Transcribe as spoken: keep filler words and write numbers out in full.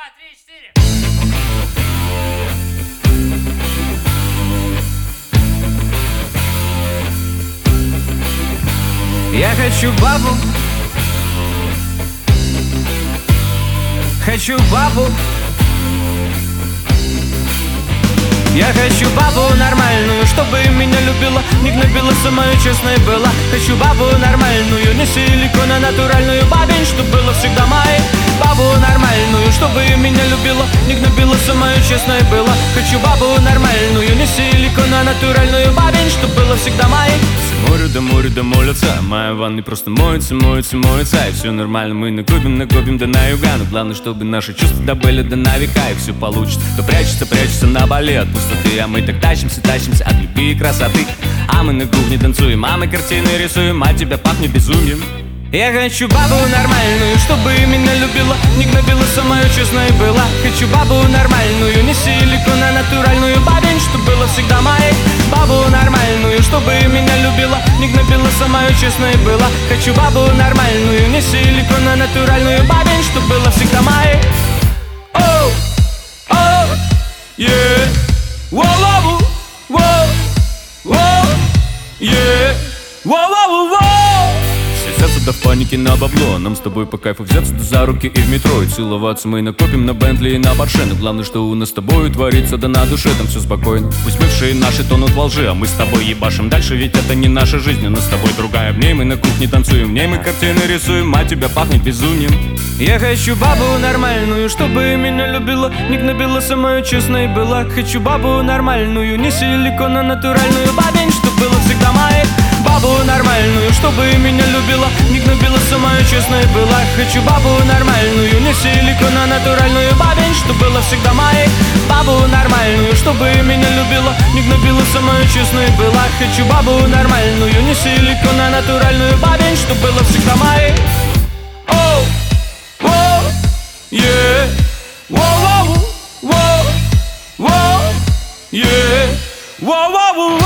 три, четыре. Я хочу бабу, хочу бабу. Я хочу бабу нормальную, чтобы меня любила, не гнобила, сама и честной была. Хочу бабу нормальную, не силикон, а натуральную бабень, чтоб было всегда моей. Бабу нормальную, чтобы меня любила, не гнобила, сама и честной была. Хочу бабу нормальную, не силикон, а натуральную бабень, чтоб было всегда моей. С моря до моря до молятся, моя ванна просто моется, моется, моется. И все нормально, мы накопим, накопим до на юга. Но главное, чтобы наши чувства добыли до на века. И все получится, кто прячется, прячется на боли от пустоты. А мы так тащимся, тащимся от любви и красоты. А мы на кухне танцуем, а мы картины рисуем, а тебя пахнет безумием. Я хочу бабу нормальную, чтобы меня любила, не гнобила, сама и честной была. Хочу бабу нормальную, не силикон, а натуральную бабень, чтоб было всегда моей. Бабу нормальную, чтобы меня любила, не гнобила, сама и честной была. Хочу бабу нормальную, не силикон, а натуральную бабень, чтоб было всегда моей. Оу, оу, yeah. Воу-воу, воу, воу, yeah. Воу-воу-воу. Взяться да в панике на бабло. Нам с тобой по кайфу взяться да за руки и в метро. И целоваться мы накопим на Бентли и на Порше. Но главное, что у нас с тобой творится, да на душе там все спокойно. Пусть бывшие наши тонут во лжи, а мы с тобой ебашим дальше. Ведь это не наша жизнь, у нас с тобой другая. В ней мы на кухне танцуем, в ней мы картины рисуем, а тебя пахнет безумием. Я хочу бабу нормальную, чтобы меня любила, не гнобила, сама и честной была. Хочу бабу нормальную, не силикон, а натуральную бабень, чтоб было всегда моей. Бабу нормальную, чтобы меня любила, не гнобила, сама и честной была. Хочу бабу нормальную, не силикон, а натуральную бабень, чтоб было всегда моей. Бабу нормальную, чтобы меня любила, не гнобила, сама и честной была. Хочу бабу нормальную, не силикон, а натуральную бабень, чтоб было всегда моей. Оу, воу, yeah. Воу-воу, воу, воу, yeah. Воу-воу.